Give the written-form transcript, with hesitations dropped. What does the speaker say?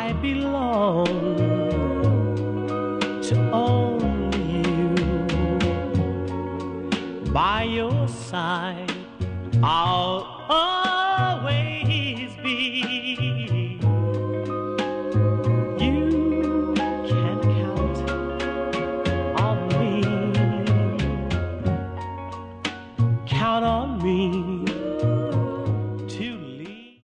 I belong to only you. By your side, I'll